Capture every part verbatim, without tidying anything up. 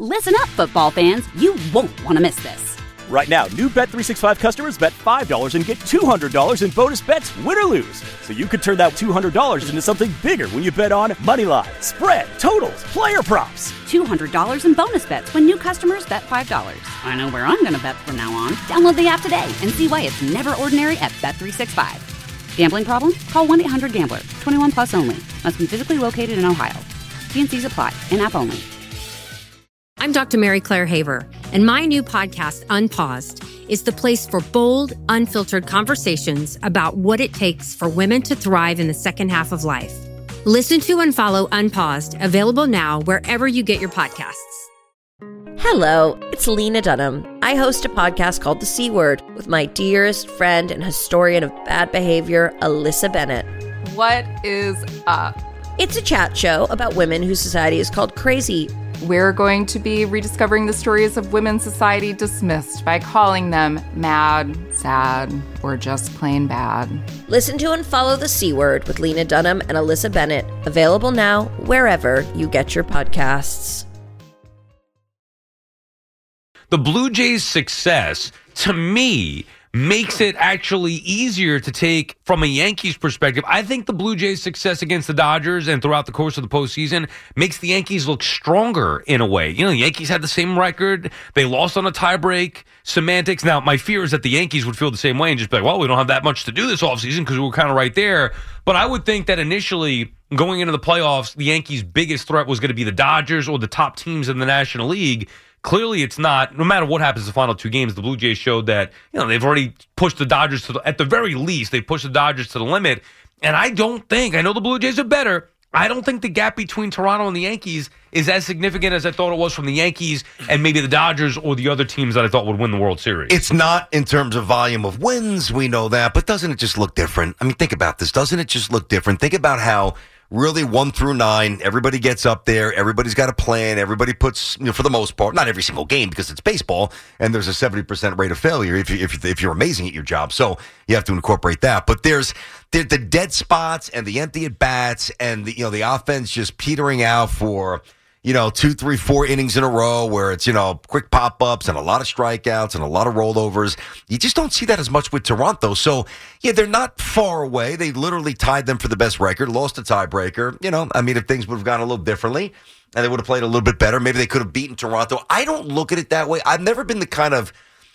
Listen up, football fans. You won't want to miss this. Right now, new Bet three sixty-five customers bet five dollars and get two hundred dollars in bonus bets, win or lose. So you could turn that two hundred dollars into something bigger when you bet on money line, spread, totals, player props. two hundred dollars in bonus bets when new customers bet five dollars. I know where I'm going to bet from now on. Download the app today and see why it's never ordinary at Bet three sixty-five. Gambling problem? Call one eight hundred gambler. twenty-one plus only. Must be physically located in Ohio. T and C's apply. In-app only. I'm Doctor Mary Claire Haver, and my new podcast, Unpaused, is the place for bold, unfiltered conversations about what it takes for women to thrive in the second half of life. Listen to and follow Unpaused, available now wherever you get your podcasts. Hello, it's Lena Dunham. I host a podcast called The C Word with my dearest friend and historian of bad behavior, Alyssa Bennett. What is up? It's a chat show about women whose society is called crazy. We're going to be rediscovering the stories of women's society dismissed by calling them mad, sad, or just plain bad. Listen to and follow The C Word with Lena Dunham and Alyssa Bennett. Available now wherever you get your podcasts. The Blue Jays' success, to me, makes it actually easier to take from a Yankees perspective. I think the Blue Jays' success against the Dodgers and throughout the course of the postseason makes the Yankees look stronger in a way. You know, the Yankees had the same record. They lost on a tiebreak. Semantics. Now, my fear is that the Yankees would feel the same way and just be like, well, we don't have that much to do this offseason because we were kind of right there. But I would think that initially, going into the playoffs, the Yankees' biggest threat was going to be the Dodgers or the top teams in the National League. Clearly, it's not. No matter what happens in the final two games, the Blue Jays showed that, you know, they've already pushed the Dodgers to the, at the very least, they pushed the Dodgers to the limit. And I don't think, I know the Blue Jays are better. I don't think the gap between Toronto and the Yankees is as significant as I thought it was from the Yankees and maybe the Dodgers or the other teams that I thought would win the World Series. It's not in terms of volume of wins, we know that, but doesn't it just look different? I mean, think about this. Doesn't it just look different? Think about how really one through nine, everybody gets up there, everybody's got a plan, everybody puts, you know, for the most part, not every single game because it's baseball, and there's a seventy percent rate of failure if, you, if, if you're amazing at your job, so you have to incorporate that. But there's the, the dead spots and the empty at-bats and the, you know, the offense just petering out for, you know, two, three, four innings in a row where it's, you know, quick pop-ups and a lot of strikeouts and a lot of rollovers. You just don't see that as much with Toronto. So, yeah, they're not far away. They literally tied them for the best record, lost a tiebreaker. You know, I mean, if things would have gone a little differently and they would have played a little bit better, maybe they could have beaten Toronto. I don't look at it that way. I've never been the kind of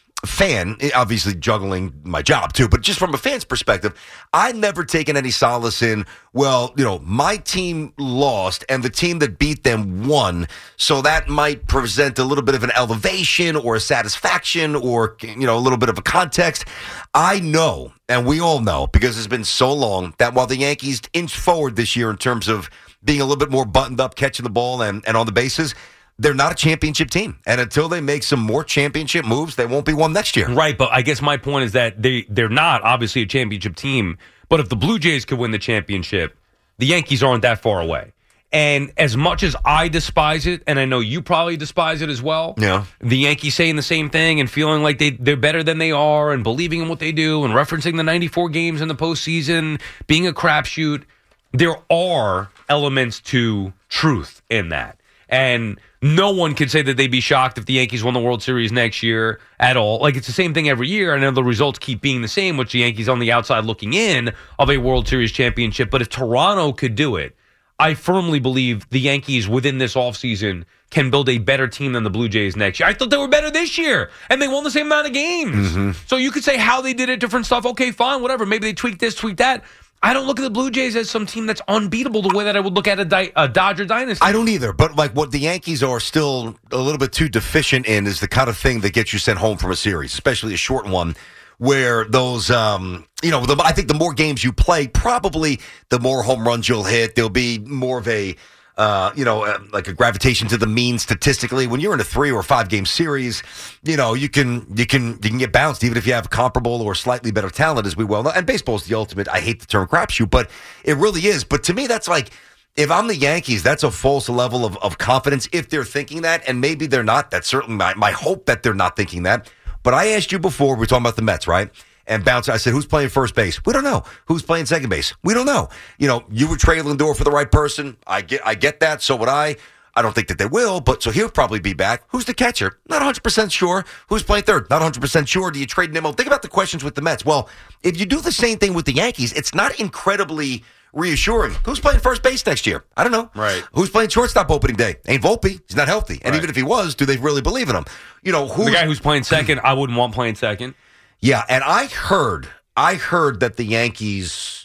fan, obviously juggling my job too, but just from a fan's perspective, I've never taken any solace in, well, you know, my team lost and the team that beat them won, so that might present a little bit of an elevation or a satisfaction or, you know, a little bit of a context. I know, and we all know, because it's been so long, that while the Yankees inched forward this year in terms of being a little bit more buttoned up, catching the ball and, and on the bases, they're not a championship team. And until they make some more championship moves, they won't be one next year. Right, but I guess my point is that they, they're not obviously a championship team. But if the Blue Jays could win the championship, the Yankees aren't that far away. And as much as I despise it, and I know you probably despise it as well, yeah, the Yankees saying the same thing and feeling like they, they're better than they are and believing in what they do and referencing the ninety-four games in the postseason, being a crapshoot, there are elements to truth in that. And no one could say that they'd be shocked if the Yankees won the World Series next year at all. Like, it's the same thing every year. I know the results keep being the same, which the Yankees on the outside looking in of a World Series championship. But if Toronto could do it, I firmly believe the Yankees within this offseason can build a better team than the Blue Jays next year. I thought they were better this year, and they won the same amount of games. Mm-hmm. So you could say how they did it, different stuff. Okay, fine, whatever. Maybe they tweaked this, tweaked that. I don't look at the Blue Jays as some team that's unbeatable the way that I would look at a, di- a Dodger dynasty. I don't either. But like what the Yankees are still a little bit too deficient in is the kind of thing that gets you sent home from a series, especially a short one, where those, um, you know, the, I think the more games you play, probably the more home runs you'll hit. There'll be more of a, uh, you know, uh, like a gravitation to the mean statistically. When you're in a three or five game series, you know, you can you can you can get bounced even if you have comparable or slightly better talent, as we well know. And baseball is the ultimate. I hate the term crapshoot, but it really is. But to me, that's like, if I'm the Yankees, that's a false level of, of confidence if they're thinking that, and maybe they're not. That's certainly my, my hope that they're not thinking that. But I asked you before, we were talking about the Mets, right? And bounce. I said, who's playing first base? We don't know. Who's playing second base? We don't know. You know, you would trade Lindor for the right person. I get I get that. So would I. I don't think that they will, but so he'll probably be back. Who's the catcher? Not one hundred percent sure. Who's playing third? Not one hundred percent sure. Do you trade Nimmo? Think about the questions with the Mets. Well, if you do the same thing with the Yankees, it's not incredibly reassuring. Who's playing first base next year? I don't know. Right. Who's playing shortstop opening day? Ain't Volpe. He's not healthy. And Right. even if he was, do they really believe in him? You know, who's The guy who's playing second, I wouldn't want playing second. Yeah, and I heard, I heard that the Yankees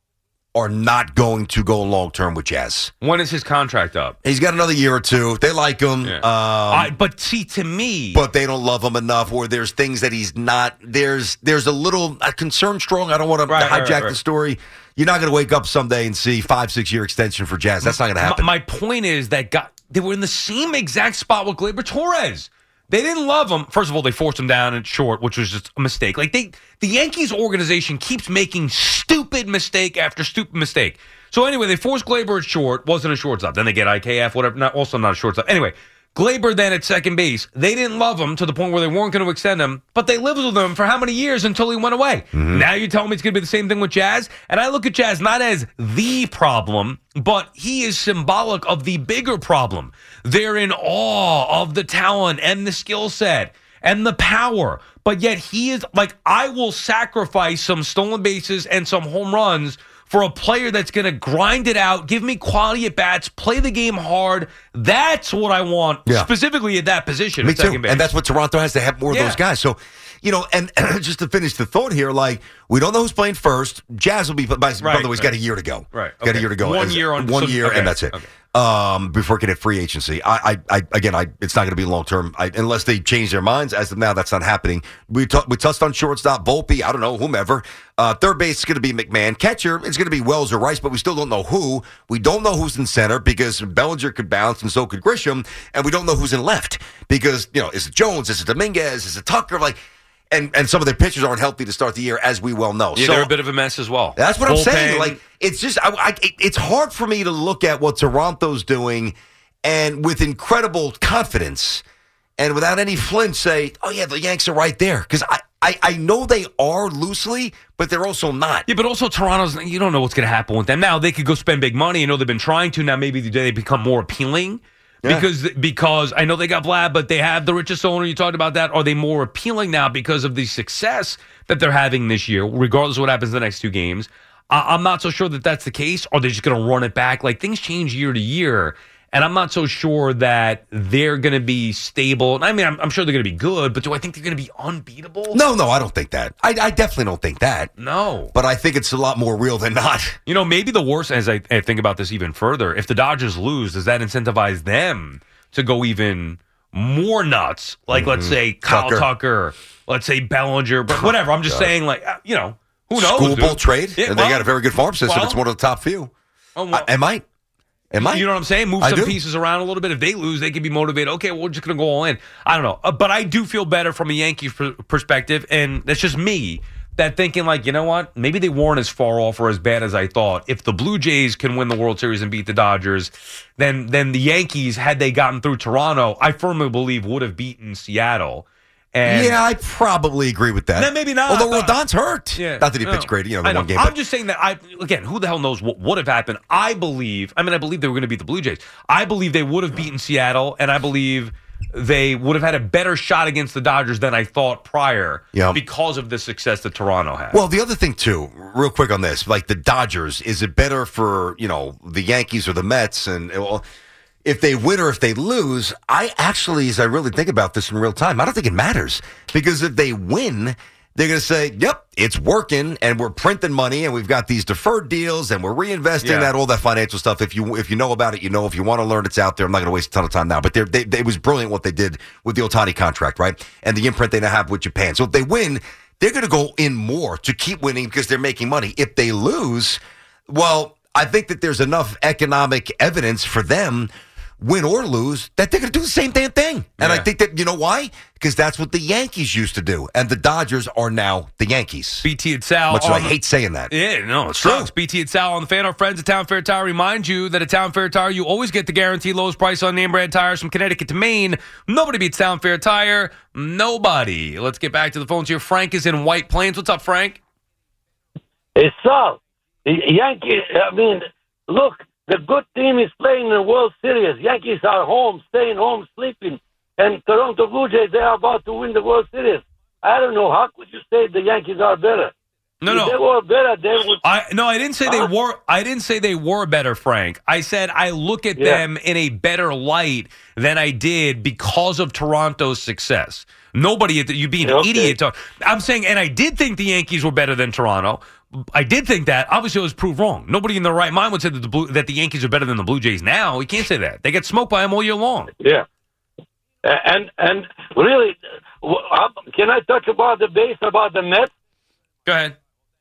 are not going to go long-term with Jazz. When is his contract up? He's got another year or two. They like him. Yeah. Um, I, but see, to me... but they don't love him enough, or there's things that he's not. There's there's a little a concern strong. I don't want to Right, hijack right, right, the right. story. You're not going to wake up someday and see five, six year extension for Jazz. That's not going to happen. My, my point is that got, they were in the same exact spot with Gleyber Torres. They didn't love him. First of all, they forced him down at short, which was just a mistake. Like they, the Yankees organization keeps making stupid mistake after stupid mistake. So anyway, they forced Gleyber at short. Wasn't a shortstop. Then they get I K F, whatever. Not, also not a shortstop. Anyway, Gleyber then at second base. They didn't love him to the point where they weren't going to extend him, but they lived with him for how many years until he went away? Mm-hmm. Now you're telling me it's going to be the same thing with Jazz? And I look at Jazz not as the problem, but he is symbolic of the bigger problem. They're in awe of the talent and the skill set and the power, but yet he is like, I will sacrifice some stolen bases and some home runs for a player that's going to grind it out, give me quality at bats, play the game hard. That's what I want, Yeah. specifically at that position. Me at second too. base. And that's what Toronto has. They have more of Yeah. those guys. So, you know, and just to finish the thought here, like, we don't know who's playing first. Jazz will be, by, by the way, he's got a year to go. Right. Got Okay. a year to go. One As- year on- One so- year, okay. and that's it. Okay. Um, before it can hit free agency. I, I, I again, I, it's not going to be long term unless they change their minds. As of now, that's not happening. We t- we touched on shortstop, Volpe, I don't know, whomever. Uh, third base is going to be McMahon. Catcher is going to be Wells or Rice, but we still don't know who. We don't know who's in center because Bellinger could bounce and so could Grisham, and we don't know who's in left because, you know, is it Jones, is it Dominguez, is it Tucker? Like, and and some of their pitchers aren't healthy to start the year, as we well know. Yeah, so they're a bit of a mess as well. that's what I'm Bullpen. saying. Like, it's just, I, I, it- it's hard for me to look at what Toronto's doing and with incredible confidence and without any flinch say, oh, yeah, the Yanks are right there. Because I, I, I know they are loosely, but they're also not. Yeah, but also Toronto's, you don't know what's going to happen with them. Now, they could go spend big money. You know, they've been trying to. Now, maybe they become more appealing. Yeah. Because because I know they got Vlad, but they have the richest owner. You talked about that. Are they more appealing now because of the success that they're having this year, regardless of what happens in the next two games? I, I'm not so sure that that's the case. Are they just going to run it back? Like, things change year to year, and I'm not so sure that they're going to be stable. I mean, I'm, I'm sure they're going to be good, but do I think they're going to be unbeatable? No, no, I don't think that. I, I definitely don't think that. No. But I think it's a lot more real than not. You know, maybe the worst, as I, I think about this even further, if the Dodgers lose, does that incentivize them to go even more nuts? Like, let's say Kyle Tucker. Tucker, let's say Bellinger, but whatever. I'm just saying, like, uh, you know, who knows? School Bowl dude? trade. Yeah, and well, they got a very good farm system. well, It's one of the top few. oh, well, I, it might. It might. You know what I'm saying? Move I some do. pieces around a little bit. If they lose, they can be motivated. Okay, well, we're just going to go all in. I don't know. Uh, but I do feel better from a Yankees pr- perspective, and that's just me, that thinking like, you know what? Maybe they weren't as far off or as bad as I thought. If the Blue Jays can win the World Series and beat the Dodgers, then then the Yankees, had they gotten through Toronto, I firmly believe would have beaten Seattle. And yeah, I probably agree with that. No, maybe not. Although Uh, Rodon's hurt. Yeah, Not that he no. pitched great, you know, the I know. one game. I'm but- just saying that I again, who the hell knows what would have happened? I believe. I mean, I believe they were going to beat the Blue Jays. I believe they would have beaten Seattle, and I believe they would have had a better shot against the Dodgers than I thought prior, Yeah. because of the success that Toronto had. Well, the other thing too, real quick on this, like the Dodgers, is it better for, you know, the Yankees or the Mets? And well, if they win or if they lose, I actually, as I really think about this in real time, I don't think it matters, because if they win, they're going to say, yep, it's working, and we're printing money, and we've got these deferred deals, and we're reinvesting Yeah. that, all that financial stuff. If you if you know about it, you know. If you want to learn, it's out there. I'm not going to waste a ton of time now, but they're, they, they, it was brilliant what they did with the Ohtani contract, right? And the imprint they now have with Japan. So if they win, they're going to go in more to keep winning because they're making money. If they lose, well, I think that there's enough economic evidence for them, win or lose, that they're going to do the same damn thing. And I Yeah. think that, you know why? Because that's what the Yankees used to do. And the Dodgers are now the Yankees. B T and Sal. Much as I on the- hate saying that. Yeah, no, it true. sucks. B T and Sal on the fan. Our friends at Town Fair Tire remind you that at Town Fair Tire, you always get the guaranteed lowest price on name brand tires from Connecticut to Maine. Nobody beats Town Fair Tire. Nobody. Let's get back to the phones here. Frank is in White Plains. What's up, Frank? It's so. The Yankees, I mean, look, The good team is playing in the World Series. Yankees are home, staying home, sleeping. And Toronto Blue Jays, they are about to win the World Series. I don't know. How could you say the Yankees are better? No, if no. they were better, they would. I no, I didn't say Huh? they were. I didn't say they were better, Frank. I said I look at Yeah. them in a better light than I did because of Toronto's success. Nobody, you'd be an Okay. idiot. To, I'm saying, and I did think the Yankees were better than Toronto. I did think that. Obviously, it was proved wrong. Nobody in their right mind would say that the Blue, that the Yankees are better than the Blue Jays now. You can't say that. They get smoked by them all year long. Yeah. And and really, w- uh, can I talk about the base, about the Mets? Go ahead.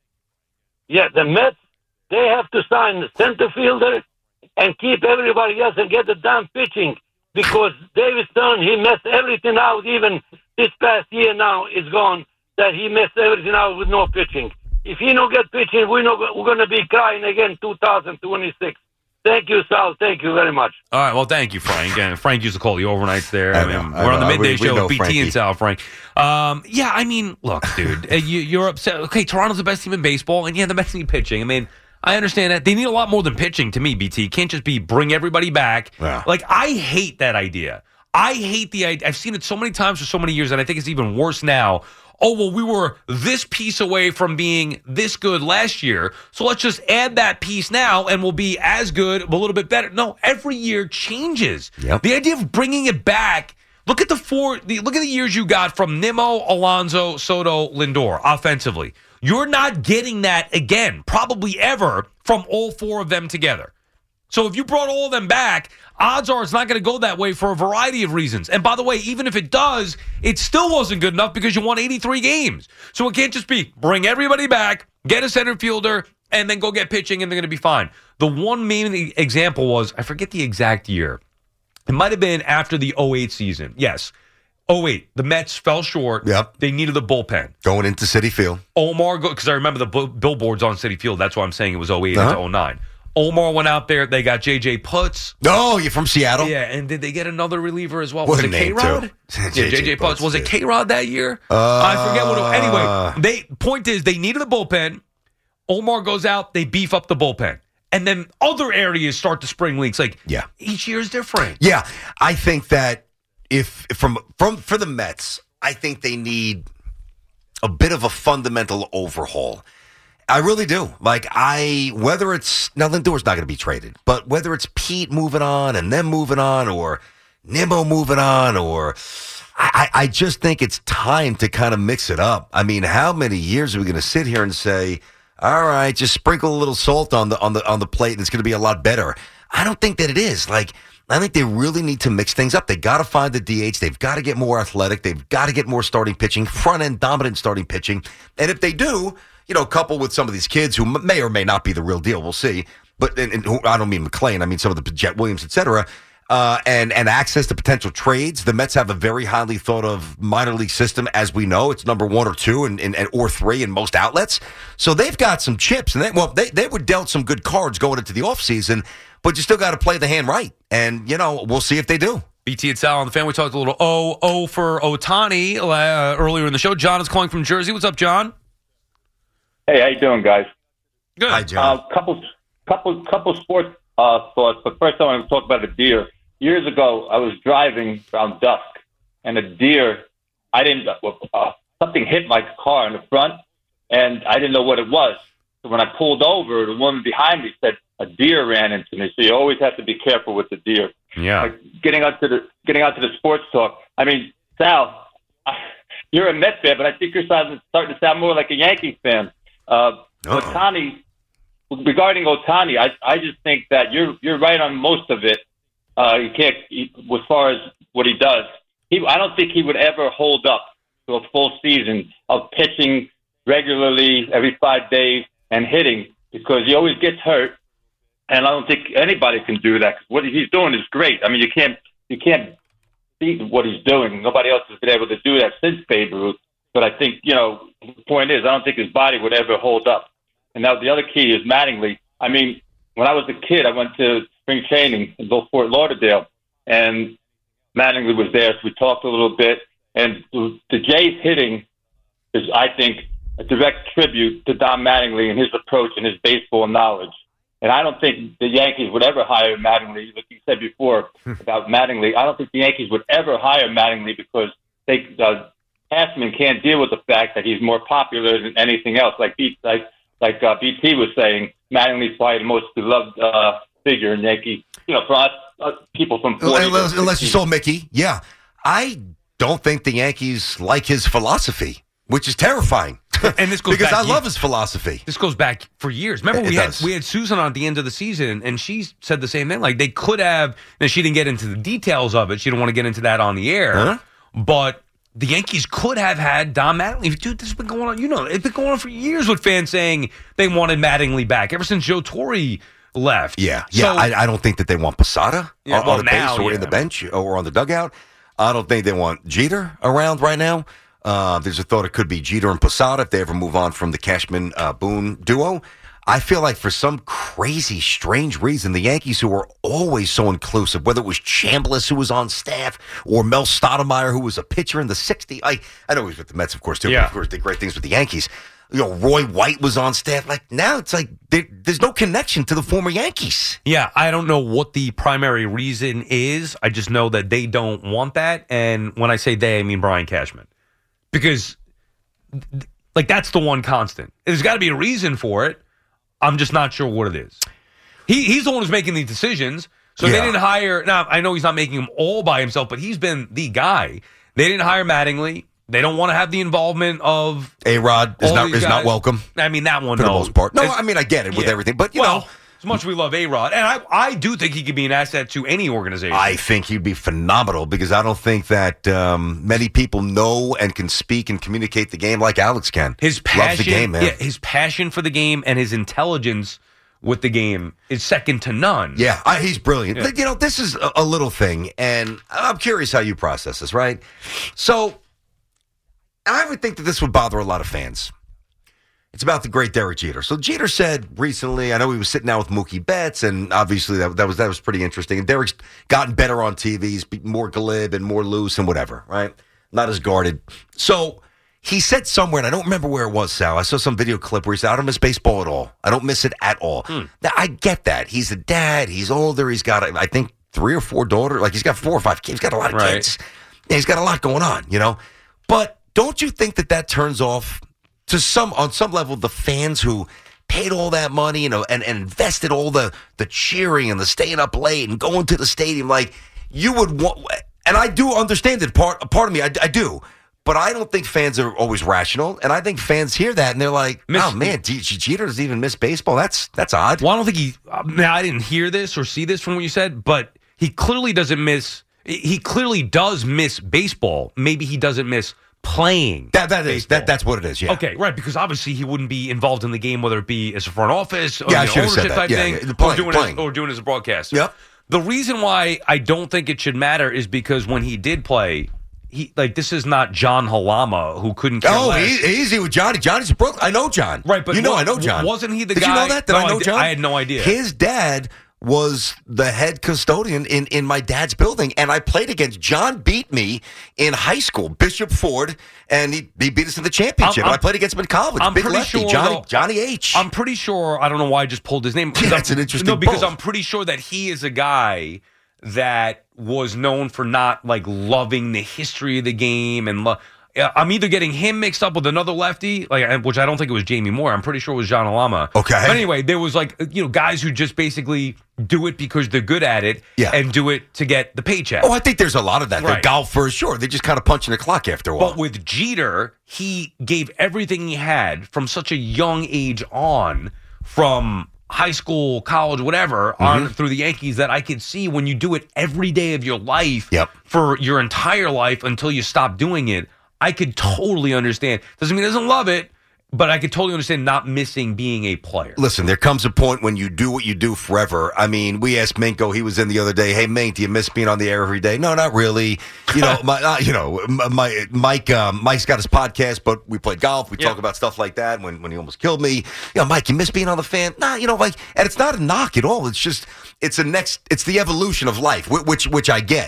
Yeah, the Mets, they have to sign the center fielder and keep everybody else and get the damn pitching because David Stern, he messed everything out. Even this past year now is gone that he messed everything out with no pitching. If he don't get pitching, we're, not, we're going to be crying again two thousand twenty-six. Thank you, Sal. Thank you very much. All right. Well, thank you, Frank. And Frank used to call you overnights there. I I mean, know, I we're on the know. midday We- we show know with B T Frankie. and Sal, Frank. Um, yeah, I mean, look, dude, uh, you, you're upset. Okay, Toronto's the best team in baseball, and yeah, the best team pitching. I mean, I understand that. They need a lot more than pitching to me, B T. It can't just be bring everybody back. Yeah. Like, I hate that idea. I hate the idea. I've seen it so many times for so many years, and I think it's even worse now. Oh, well, we were this piece away from being this good last year, so let's just add that piece now and we'll be as good, a little bit better. No, every year changes. Yep. The idea of bringing it back, look at the four, the, look at the years you got from Nimmo, Alonso, Soto, Lindor offensively. You're not getting that again, probably ever, from all four of them together. So if you brought all of them back, odds are it's not going to go that way for a variety of reasons. And by the way, even if it does, it still wasn't good enough because you won eighty-three games. So it can't just be bring everybody back, get a center fielder, and then go get pitching, and they're going to be fine. The one main example was, I forget the exact year. It might have been after the oh eight season. Yes. oh eight, the Mets fell short. Yep. They needed a bullpen. Going into Citi Field. Omar, because I remember the bu- billboards on Citi Field. That's why I'm saying it was oh eight Uh-huh. into oh nine. Omar went out there. They got J J Putz. Oh, you're from Seattle? Yeah, and did they get another reliever as well? What Was a it name, K-Rod? too. Yeah, J J J J Putz. Putz, Was it dude. K-Rod that year? Uh, I forget what it Anyway, they point is they needed a bullpen. Omar goes out. They beef up the bullpen. And then other areas start to spring leaks. Like, Yeah. each year is different. Yeah, I think that if from from for the Mets, I think they need a bit of a fundamental overhaul. I really do. Like I, whether it's now Lindor's not going to be traded, but whether it's Pete moving on and them moving on, or Nimmo moving on, or I, I just think it's time to kind of mix it up. I mean, how many years are we going to sit here and say, all right, just sprinkle a little salt on the on the on the plate, and it's going to be a lot better? I don't think that it is. Like, I think they really need to mix things up. They got to find the D H. They've got to get more athletic. They've got to get more starting pitching, front end dominant starting pitching. And if they do, you know, couple with some of these kids who may or may not be the real deal, we'll see. But and, and who, I don't mean McClain. I mean some of the Jet Williams, et cetera. Uh, and and access to potential trades. The Mets have a very highly thought of minor league system, as we know. It's number one or two and in, in, or three in most outlets. So they've got some chips, and they, well, they they were dealt some good cards going into the offseason, but you still got to play the hand right. And you know, we'll see if they do. B T and Sal on the fan. We talked a little O O for Otani uh, earlier in the show. John is calling from Jersey. What's up, John? Hey, how you doing, guys? Good. Hi, John. Uh, couple, couple, couple sports uh, thoughts. But first, I want to talk about a deer. Years ago, I was driving around dusk, and a deer. I didn't. Uh, something hit my car in the front, and I didn't know what it was. So when I pulled over, the woman behind me said a deer ran into me. So you always have to be careful with the deer. Yeah. Like, getting onto the getting onto the sports talk. I mean, Sal, you're a Mets fan, but I think you're starting starting to sound more like a Yankees fan. Uh, Otani, regarding Otani, I I just think that you're you're right on most of it. Uh, you can't, he, as far as what he does, he I don't think he would ever hold up to a full season of pitching regularly every five days and hitting, because he always gets hurt, and I don't think anybody can do that. 'Cause what he's doing is great. I mean, you can't you can't beat what he's doing. Nobody else has been able to do that since Babe Ruth. But I think, you know, the point is, I don't think his body would ever hold up. And now the other key is Mattingly. I mean, when I was a kid, I went to spring training in Fort Lauderdale, and Mattingly was there, so we talked a little bit. And the, the Jays hitting is, I think, a direct tribute to Don Mattingly and his approach and his baseball knowledge. And I don't think the Yankees would ever hire Mattingly. Like you said before about Mattingly, I don't think the Yankees would ever hire Mattingly because they uh, Cashman can't deal with the fact that he's more popular than anything else. Like B, like like uh, B T was saying, Mattingly's probably the most beloved uh, figure in Yankee. You know, for us, us people from forty unless, unless you saw Mickey, yeah. I don't think the Yankees like his philosophy, which is terrifying. And this goes because back I love years. his philosophy. This goes back for years. Remember, It we had does. we had Susan on at the end of the season, and she said the same thing. Like they could have, and she didn't get into the details of it. She didn't want to get into that on the air, Huh? but the Yankees could have had Don Mattingly. Dude, this has been going on. You know, it's been going on for years with fans saying they wanted Mattingly back ever since Joe Torre left. Yeah, yeah. So- I, I don't think that they want Posada Yeah, on, well, on the now, base or yeah. in the bench or on the dugout. I don't think they want Jeter around right now. Uh, there's a thought it could be Jeter and Posada if they ever move on from the Cashman uh, Boone duo. I feel like for some crazy, strange reason, the Yankees, who were always so inclusive, whether it was Chambliss who was on staff or Mel Stoudemire who was a pitcher in the sixties. I, I know he was with the Mets, of course, too. Yeah. But of course, did great things with the Yankees. You know, Roy White was on staff. Like now, it's like there, there's no connection to the former Yankees. Yeah, I don't know what the primary reason is. I just know that they don't want that. And when I say they, I mean Brian Cashman. Because, like, that's the one constant. There's got to be a reason for it. I'm just not sure what it is. He He's the one who's making these decisions. So Yeah. they didn't hire. Now, I know he's not making them all by himself, but he's been the guy. They didn't hire Mattingly. They don't want to have the involvement of A-Rod is all not these is not guys. welcome I mean, that one, for the no. most part. No, It's- I mean I get it with yeah. everything, but you well, know, as much as we love A-Rod, and I, I do think he could be an asset to any organization. I think he'd be phenomenal because I don't think that um, many people know and can speak and communicate the game like Alex can. His passion, loves the game, man. yeah, his passion for the game and his intelligence with the game is second to none. Yeah, I, he's brilliant. Yeah. You know, this is a, a little thing, and I'm curious how you process this, right? So, I would think that this would bother a lot of fans. It's about the great Derek Jeter. So Jeter said recently, I know he was sitting down with Mookie Betts, and obviously that, that was that was pretty interesting. And Derek's gotten better on T V, he's more glib and more loose and whatever, right? Not as guarded. So he said somewhere, and I don't remember where it was, Sal. I saw some video clip where he said, I don't miss baseball at all. I don't miss it at all. Hmm. Now, I get that. He's a dad. He's older. He's got, I think, three or four daughters. Like, he's got four or five kids. He's got a lot of Right. kids. Yeah, he's got a lot going on, you know? But don't you think that that turns off to some, on some level, the fans who paid all that money, you know, and, and invested all the, the cheering and the staying up late and going to the stadium? Like, you would want, and I do understand it, part, part of me, I, I do. But I don't think fans are always rational, and I think fans hear that and they're like, Miss- "Oh man, G- G- Jeter doesn't even miss baseball. That's that's odd." Well, I don't think he. uh, Now, I didn't hear this or see this from what you said, but he clearly doesn't miss. He clearly does miss baseball. Maybe he doesn't miss playing. That that is baseball. that that's what it is. Yeah. Okay, right, because obviously he wouldn't be involved in the game, whether it be as a front office or Yeah, I you know, should have said ownership that. type Yeah, thing, yeah, or, playing, doing playing. It, or doing it as a broadcaster. Yep. The reason why I don't think it should matter is because when he did play, he like this is not John Halama who couldn't care Oh, less. e- easy with Johnny. Johnny's a Brooklyn. I know John. Right, but you know wa- I know John. wasn't he the Did guy- you know that? Did No, I know I di- John? I had no idea. His dad was the head custodian in, in my dad's building, and I played against John. Beat me in high school, Bishop Ford, and he, he beat us in the championship. I'm- and I played against him in college. I'm Big pretty lefty, sure, Johnny though- Johnny H. I'm pretty sure. I don't know why I just pulled his name. Yeah, that's an interesting No, because pull. I'm pretty sure that he is a guy that was known for not like loving the history of the game and. Lo- I'm either getting him mixed up with another lefty, like which I don't think it was Jamie Moore. I'm pretty sure it was John Halama. Okay. But anyway, there was like you know guys who just basically do it because they're good at it, Yeah. and do it to get the paycheck. Oh, I think there's a lot of that. They're Right. golfers, sure. They're just kind of punching the clock after a while. But with Jeter, he gave everything he had from such a young age on, from high school, college, whatever, Mm-hmm. on through the Yankees, that I could see when you do it every day of your life Yep. for your entire life until you stop doing it. I could totally understand. Doesn't mean he doesn't love it, but I could totally understand not missing being a player. Listen, there comes a point when you do what you do forever. I mean, we asked Minko, he was in the other day, hey, Mink, do you miss being on the air every day? No, not really. You know, my, uh, you know, my, Mike, um, Mike's got his podcast, but we play golf. We Yeah. talk about stuff like that when, when he almost killed me. You know, Mike, you miss being on the fan? Nah, you know, like, and it's not a knock at all. It's just, it's a next, it's the evolution of life, wh- which, which I get.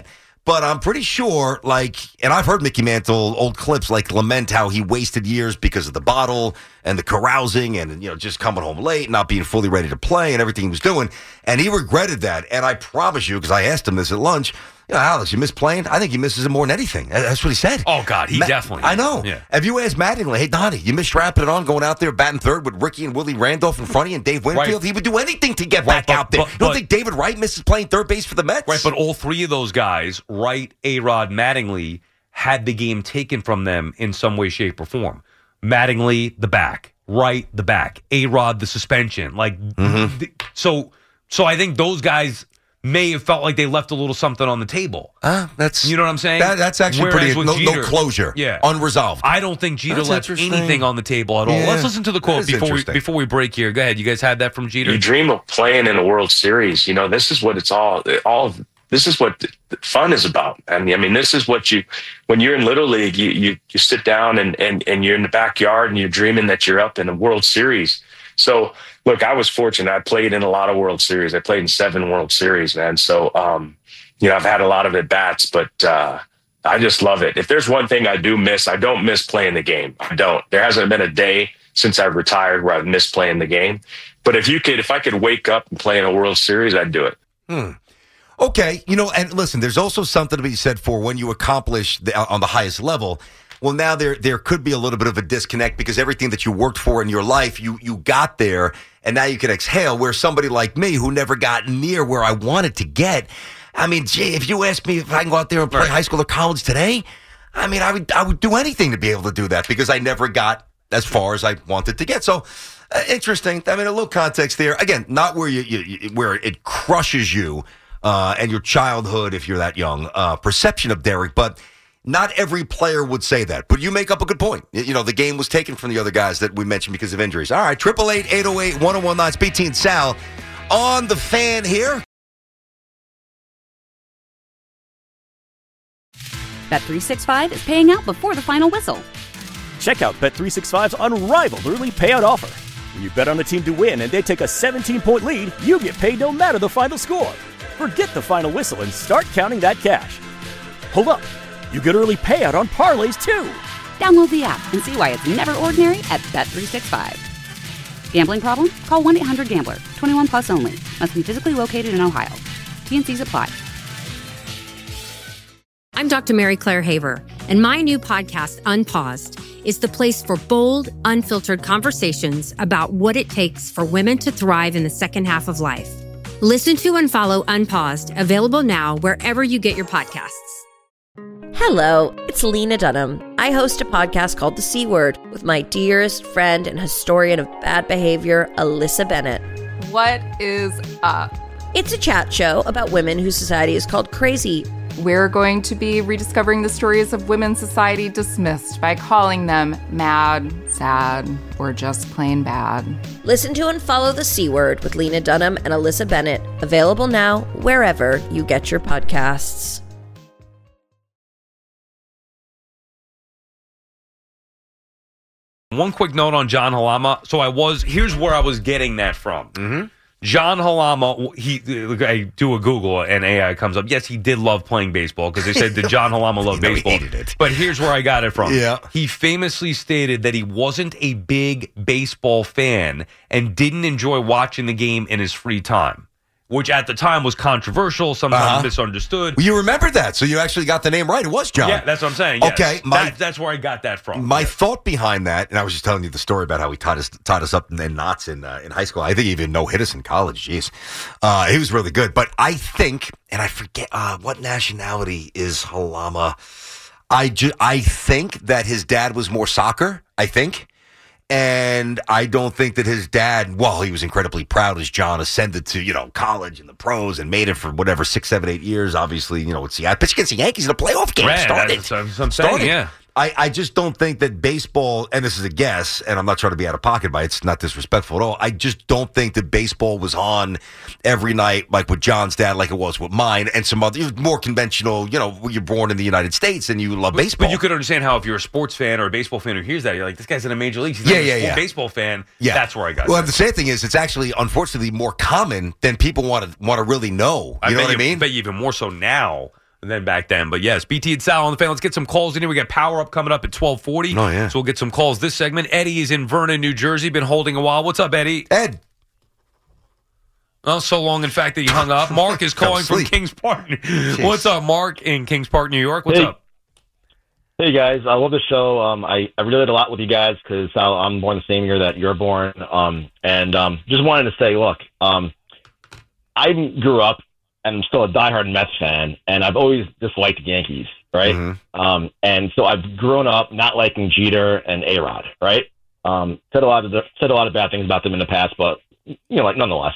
But I'm pretty sure, like, and I've heard Mickey Mantle, old clips, like, lament how he wasted years because of the bottle and the carousing and, you know, just coming home late, not being fully ready to play and everything he was doing. And he regretted that. And I promise you, because I asked him this at lunch, you know, Alex, you miss playing? I think he misses it more than anything. That's what he said. Oh, God, he Ma- definitely. I know. Yeah. Have you asked Mattingly, hey, Donnie, you miss strapping it on, going out there, batting third with Ricky and Willie Randolph in front of you and Dave Winfield? Right. He would do anything to get Right, back but- out there. but- you don't but- think David Wright misses playing third base for the Mets? Right, but all three of those guys, Wright, A-Rod, Mattingly, had the game taken from them in some way, shape, or form. Mattingly, the back. Wright, the back. A-Rod, the suspension. Like, Mm-hmm. th- so, so I think those guys may have felt like they left a little something on the table. Uh, that's You know what I'm saying? That, that's actually Whereas pretty with no, no Jeter- closure. Yeah. Unresolved. I don't think Jeter That's left interesting. anything on the table at all. Yeah. Let's listen to the That quote is before we interesting. before we break here. Go ahead. You guys had that from Jeter? You dream of playing in a World Series. You know, this is what it's all, all, this is what fun is about. And I mean, this is what you, when you're in Little League, you, you, you sit down and, and, and you're in the backyard and you're dreaming that you're up in a World Series. So look, I was fortunate. I played in a lot of World Series. I played in seven World Series, man. So, um, you know, I've had a lot of at bats, but, uh, I just love it. If there's one thing I do miss, I don't miss playing the game. I don't. There hasn't been a day since I've retired where I've missed playing the game. But if you could, if I could wake up and play in a World Series, I'd do it. Hmm. Okay, you know, and listen, there's also something to be said for when you accomplish the, on the highest level. Well, now there there could be a little bit of a disconnect because everything that you worked for in your life, you you got there, and now you can exhale. Where somebody like me, who never got near where I wanted to get, I mean, gee, if you ask me if I can go out there and play high school or college today, I mean, I would I would do anything to be able to do that because I never got as far as I wanted to get. So. Uh, interesting. I mean, a little context there. Again, not where you, you, you where it crushes you uh, and your childhood, if you're that young, uh, perception of Derek, but not every player would say that. But you make up a good point. You know, the game was taken from the other guys that we mentioned because of injuries. All right, triple eight eight oh eight one oh one nine. It's B T and Sal on the Fan here. Bet three sixty-five is paying out before the final whistle. Check out Bet three sixty-five's unrivaled early payout offer. When you bet on a team to win and they take a seventeen-point lead, you get paid no matter the final score. Forget the final whistle and start counting that cash. Hold up. You get early payout on parlays, too. Download the app and see why it's never ordinary at Bet three sixty-five. Gambling problem? Call one eight hundred gambler. twenty-one plus only. Must be physically located in Ohio. T and C's apply. I'm Doctor Mary Claire Haver, and my new podcast, Unpaused, is the place for bold, unfiltered conversations about what it takes for women to thrive in the second half of life. Listen to and follow Unpaused, available now wherever you get your podcasts. Hello, it's Lena Dunham. I host a podcast called The C Word with my dearest friend and historian of bad behavior, Alyssa Bennett. What is up? It's a chat show about women whose society is called crazy. We're going to be rediscovering the stories of women society dismissed by calling them mad, sad, or just plain bad. Listen to and follow The C Word with Lena Dunham and Alyssa Bennett. Available now wherever you get your podcasts. One quick note on John Halama. So I was, here's where I was getting that from. Mm-hmm. John Halama, he, I do a Google and A I comes up. Yes, he did love playing baseball because they said that John Halama loved You know, he baseball. hated it. But here's where I got it from. Yeah. He famously stated that he wasn't a big baseball fan and didn't enjoy watching the game in his free time, which at the time was controversial, sometimes Uh-huh. misunderstood. Well, you remember that, so you actually got the name right. It was John. Yeah, that's what I'm saying. Yes. Okay, my- That- that's where I got that from. My thought behind that, and I was just telling you the story about how he tied us tied us up in, in knots in uh, in high school. I think he even no hit us in college. Jeez, uh, he was really good. But I think, and I forget uh, what nationality is Halama. I ju- I think that his dad was more soccer. I think. And I don't think that his dad, well, he was incredibly proud as John ascended to, you know, college and the pros and made it for whatever, six, seven, eight years. Obviously, you know, it's the pitch against the Yankees in a playoff game. Right, Started. that's what I'm- I'm saying, Started. yeah. I, I just don't think that baseball, and this is a guess, and I'm not trying to be out of pocket by it, it's not disrespectful at all. I just don't think that baseball was on every night like with John's dad, like it was with mine, and some other more conventional, you know, you're born in the United States and you love baseball. But you could understand how if you're a sports fan or a baseball fan who hears that, you're like, this guy's in a major league. He's Yeah, not yeah, a yeah. baseball fan. Yeah, That's where I got Well, that. the sad thing is, it's actually unfortunately more common than people want to want to really know. You I know bet what I mean? bet you even more so now. And then back then. But yes, B T and Sal on the fan. Let's get some calls in here. We got Power Up coming up at twelve forty. Oh, yeah. So we'll get some calls this segment. Eddie is in Vernon, New Jersey. Been holding a while. What's up, Eddie? Ed. Oh, so long, in fact, that you hung up. Mark is calling from Kings Park. What's up, Mark, in Kings Park, New York? What's hey. up? Hey, guys. I love the show. Um, I, I related a lot with you guys because I'm born the same year that you're born. Um, and um, just wanted to say, look, um, I grew up and I'm still a diehard Mets fan, and I've always disliked the Yankees, right? Mm-hmm. Um, and so I've grown up not liking Jeter and A-Rod, right? Um, said a lot of the, said a lot of bad things about them in the past, but you know, like nonetheless,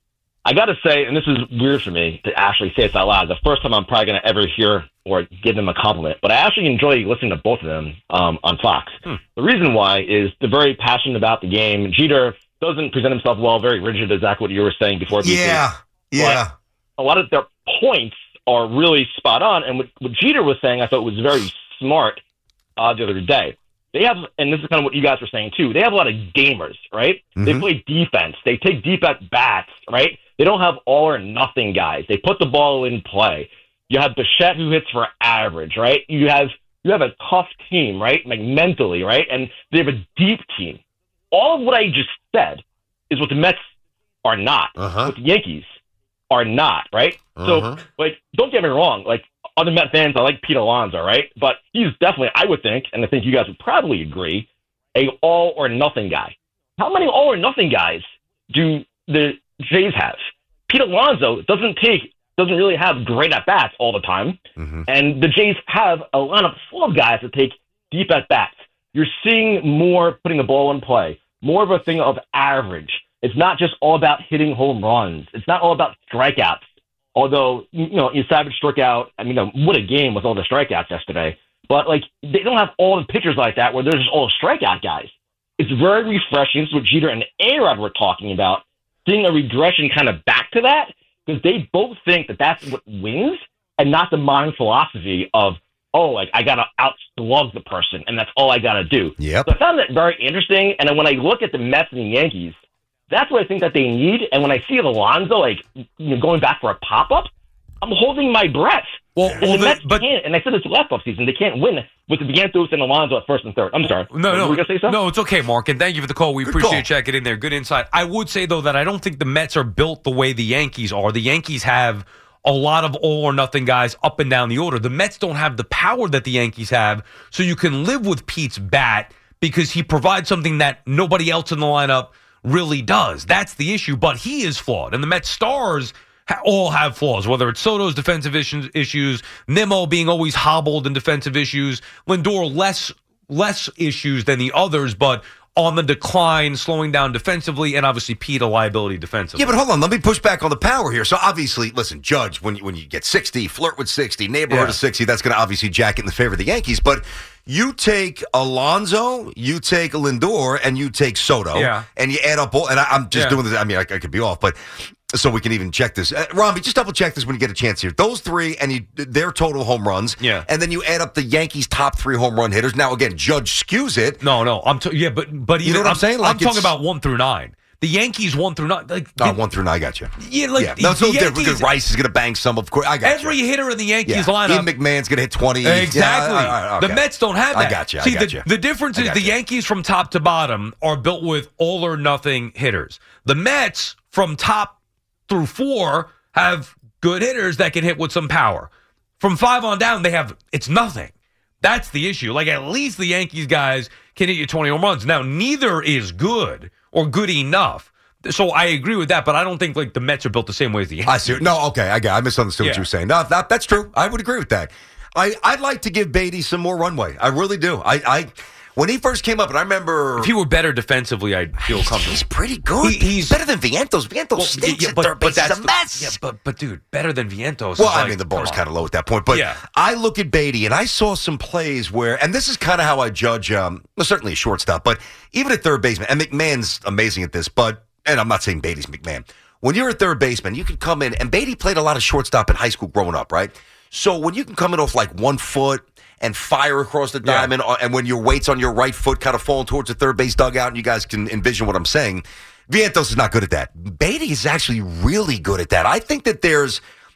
I got to say, and this is weird for me to actually say this out loud. The first time I'm probably going to ever hear or give them a compliment, but I actually enjoy listening to both of them um, on Fox. Hmm. The reason why is they're very passionate about the game. Jeter doesn't present himself well, very rigid, exactly what you were saying before. Yeah, yeah. But a lot of their points are really spot on, and what, what Jeter was saying I thought was very smart uh, the other day. They have, and this is kind of what you guys were saying too, they have a lot of gamers, right? Mm-hmm. They play defense. They take deep at bats, right? They don't have all or nothing guys. They put the ball in play. You have Bichette who hits for average, right? You have you have a tough team, right? Like mentally, right? And they have a deep team. All of what I just said is what the Mets are not. Uh-huh. What the Yankees are not, right? Uh-huh. So, like, don't get me wrong. Like, other Met fans, I like Pete Alonso, right? But he's definitely, I would think, and I think you guys would probably agree, a all or nothing guy. How many all or nothing guys do the Jays have? Pete Alonso doesn't take, doesn't really have great at bats all the time, mm-hmm. and the Jays have a lineup full of guys that take deep at bats. You're seeing more putting the ball in play, more of a thing of average. It's not just all about hitting home runs. It's not all about strikeouts. Although, you know, Savage struck out, I mean, what a game with all the strikeouts yesterday. But, like, they don't have all the pitchers like that where they're just all strikeout guys. It's very refreshing. This is what Jeter and A-Rod were talking about, seeing a regression kind of back to that, because they both think that that's what wins and not the modern philosophy of, oh, like, I got to out-slug the person, and that's all I got to do. Yep. So I found that very interesting. And then when I look at the Mets and the Yankees, that's what I think that they need. And when I see Alonso, like, you know, going back for a pop-up, I'm holding my breath. Well, and well the Mets but, can't, and I said this last offseason, they can't win with the Vientos and Alonso at first and third. I'm sorry. No, no, were you gonna say something? No, it's okay, Mark, and thank you for the call. We Good appreciate call. you checking in there. Good insight. I would say, though, that I don't think the Mets are built the way the Yankees are. The Yankees have a lot of all-or-nothing guys up and down the order. The Mets don't have the power that the Yankees have, so you can live with Pete's bat because he provides something that nobody else in the lineup really does. That's the issue, but he is flawed. And the Mets stars ha- all have flaws, whether it's Soto's defensive issues, issues, Nimmo being always hobbled in defensive issues, Lindor less less issues than the others, but on the decline, slowing down defensively, and obviously Pete a liability defensively. Yeah, but hold on. Let me push back on the power here. So obviously, listen, Judge, when you, when you get sixty, flirt with sixty, neighborhood Yeah. of sixty, that's going to obviously jack it in the favor of the Yankees. But you take Alonso, you take Lindor, and you take Soto, Yeah. and you add up all, and I, I'm just Yeah. doing this, I mean, I, I could be off, but so we can even check this. Uh, Romby, just double check this when you get a chance here. Those three, and you, their total home runs, Yeah. and then you add up the Yankees' top three home run hitters. Now, again, Judge skews it. No, no, I'm t- yeah, but but even, You know what I'm saying? Like I'm talking it's- about one through nine. The Yankees one through nine, like Uh, the- one through nine, I got you. yeah, like yeah. No, it's a the little different because Yankees- Rice is going to bang some, of course. I got Every you. hitter in the Yankees Yeah. lineup. Ian McMahon's going to hit twenty. Exactly. Yeah, all right, okay. The Mets don't have that. I got you. I See, got the, you. the difference I is got the you. Yankees from top to bottom are built with all or nothing hitters. The Mets from top through four have good hitters that can hit with some power. From five on down, they have it's nothing. That's the issue. Like, at least the Yankees guys can hit you twenty home runs. Now, neither is good or good enough. So I agree with that, but I don't think like the Mets are built the same way as the Yankees. I see. No, okay, I got. I misunderstood Yeah. what you were saying. No, that, that's true. I would agree with that. I, I'd like to give Beatty some more runway. I really do. I, I when he first came up, and I remember If he were better defensively, I'd feel comfortable. he's pretty good. He- he's, he's- better than Vientos. Vientos Well, stinks yeah, at but- third but base. that's It's a mess. the- yeah, but but dude, better than Vientos. Well, is I like, mean, the bar's come on. kind of low at that point. But Yeah. I look at Beatty, and I saw some plays where, and this is kind of how I judge, um, well, certainly a shortstop, but even at third baseman, and McMahon's amazing at this, but, and I'm not saying Beatty's McMahon. When you're a third baseman, you can come in, and Beatty played a lot of shortstop in high school growing up, right? So when you can come in off like one foot and fire across the Yeah. diamond, and when your weight's on your right foot kind of falling towards the third base dugout, and you guys can envision what I'm saying, Vientos is not good at that. Beatty is actually really good at that. I think that there's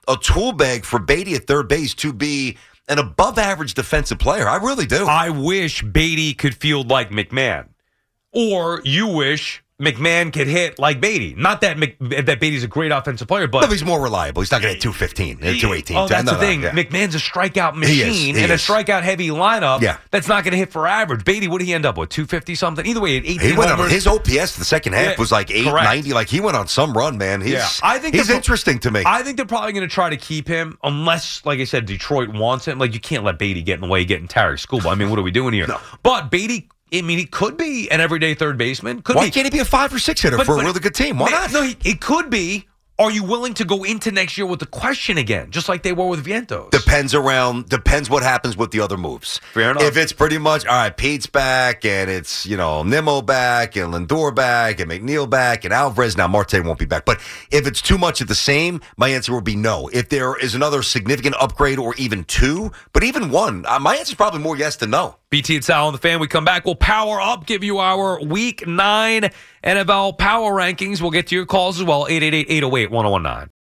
a tool bag for Beatty at third base to be an above-average defensive player. I really do. I wish Beatty could field like McMahon. Or you wish McMahon could hit like Beatty. Not that Mc, that Beatty's a great offensive player, but... No, he's more reliable. He's not going to hit two fifteen, two eighteen. Oh, that's no, the thing. No, yeah. McMahon's a strikeout machine He is, he and is. a strikeout-heavy lineup Yeah. that's not going to hit for average. Beatty, what did he end up with, two fifty something? Either way, at eighteen He went on, homers. his O P S for the second half Yeah, was like eight ninety. Like, he went on some run, man. He's, Yeah, I think he's they're pro- interesting to me. I think they're probably going to try to keep him, unless, like I said, Detroit wants him. Like, you can't let Beatty get in the way of getting Tarek Schoolboy. I mean, what are we doing here? No. But Beatty, I mean, he could be an everyday third baseman. Could Why be. can't he be a five or six hitter But- for but- a really good team? Why Man, not? No, he, it could be. Are you willing to go into next year with the question again, just like they were with Vientos? Depends around, depends what happens with the other moves. Fair enough. If it's pretty much, all right, Pete's back, and it's, you know, Nimmo back, and Lindor back, and McNeil back, and Alvarez, now Marte won't be back. But if it's too much of the same, my answer would be no. If there is another significant upgrade or even two, but even one, uh, my answer is probably more yes than no. B T and Sal on the Fan. We come back. We'll power up, give you our Week nine N F L Power Rankings. We'll get to your calls as well, eight eight eight, eight oh eight, one oh one nine.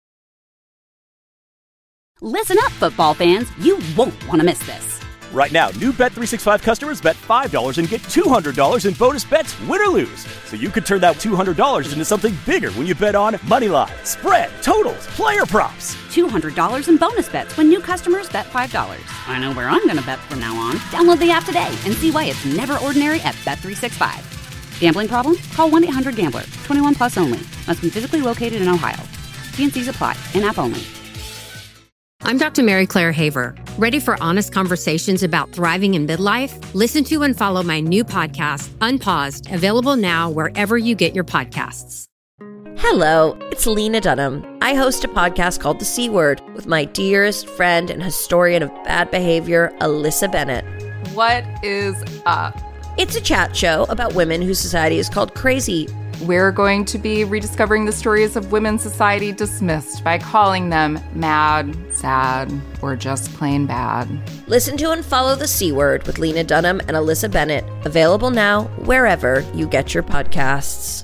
Listen up, football fans. You won't want to miss this. Right now, new Bet three sixty-five customers bet five dollars and get two hundred dollars in bonus bets, win or lose. So you could turn that two hundred dollars into something bigger when you bet on Moneyline, spread, totals, player props. two hundred dollars in bonus bets when new customers bet five dollars. I know where I'm going to bet from now on. Download the app today and see why it's never ordinary at Bet three sixty-five. Gambling problem? Call one eight hundred gambler. twenty-one plus only. Must be physically located in Ohio. T and C's apply. In-app only. I'm Doctor Mary Claire Haver. Ready for honest conversations about thriving in midlife? Listen to and follow my new podcast, Unpaused, available now wherever you get your podcasts. Hello, it's Lena Dunham. I host a podcast called The C Word with my dearest friend and historian of bad behavior, Alyssa Bennett. What is up? It's a chat show about women whose society is called crazy. We're going to be rediscovering the stories of women society dismissed by calling them mad, sad, or just plain bad. Listen to and follow The C Word with Lena Dunham and Alyssa Bennett. Available now wherever you get your podcasts.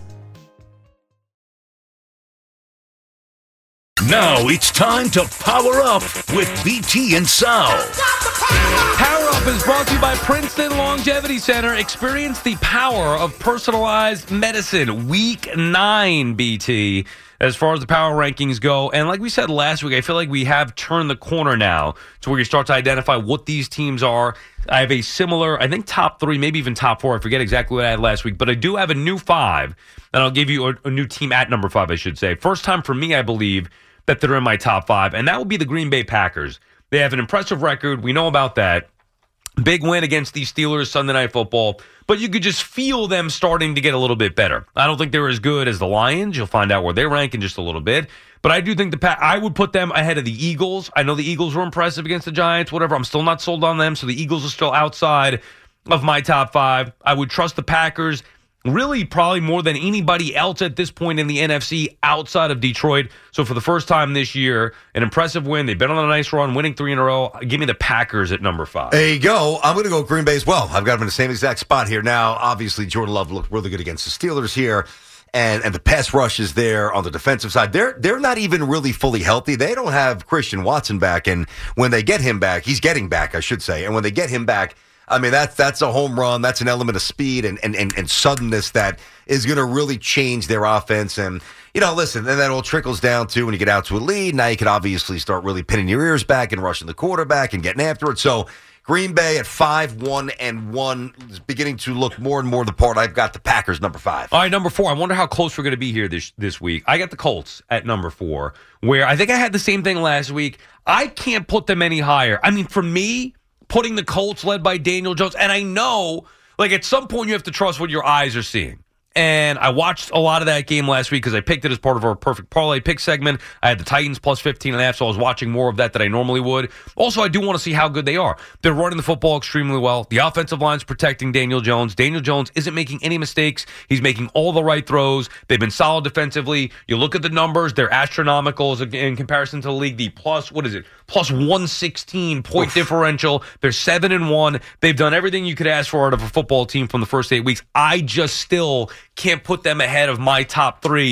Now it's time to power up with B T and Sal. Power Up is brought to you by Princeton Longevity Center. Experience the power of personalized medicine. Week nine, B T, as far as the power rankings go. And like we said last week, I feel like we have turned the corner now to where you start to identify what these teams are. I have a similar, I think, top three, maybe even top four. I forget exactly what I had last week, but I do have a new five, and I'll give you a, a new team at number five, I should say. First time for me, I believe, that they're in my top five, and that would be the Green Bay Packers. They have an impressive record. We know about that. Big win against the Steelers Sunday Night Football, but you could just feel them starting to get a little bit better. I don't think they're as good as the Lions. You'll find out where they rank in just a little bit. But I do think the pa- I would put them ahead of the Eagles. I know the Eagles were impressive against the Giants, whatever. I'm still not sold on them, so the Eagles are still outside of my top five. I would trust the Packers really probably more than anybody else at this point in the N F C outside of Detroit. So for the first time this year, an impressive win. They've been on a nice run, winning three in a row. Give me the Packers at number five. There you go. I'm going to go Green Bay as well. I've got them in the same exact spot here. Now, obviously, Jordan Love looked really good against the Steelers here. And and the pass rush is there on the defensive side. They're they're not even really fully healthy. They don't have Christian Watson back. And when they get him back, he's getting back, I should say. And when they get him back, I mean, that's that's a home run. That's an element of speed and and, and, and suddenness that is going to really change their offense. And, you know, listen, and that all trickles down to when you get out to a lead. Now you can obviously start really pinning your ears back and rushing the quarterback and getting after it. So Green Bay at five, one, and one is beginning to look more and more the part. I've got the Packers number five. All right, number four. I wonder how close we're going to be here this this week. I got the Colts at number four, where I think I had the same thing last week. I can't put them any higher. I mean, for me, putting the Colts led by Daniel Jones, and I know, like, at some point you have to trust what your eyes are seeing. And I watched a lot of that game last week because I picked it as part of our Perfect Parlay pick segment. I had the Titans plus fifteen and a half, so I was watching more of that than I normally would. Also, I do want to see how good they are. They're running the football extremely well. The offensive line's protecting Daniel Jones. Daniel Jones isn't making any mistakes. He's making all the right throws. They've been solid defensively. You look at the numbers, they're astronomical in comparison to the league. The plus, what is it? Plus one sixteen point Oof. differential. They're seven and one. They've done everything you could ask for out of a football team from the first eight weeks. I just still can't put them ahead of my top three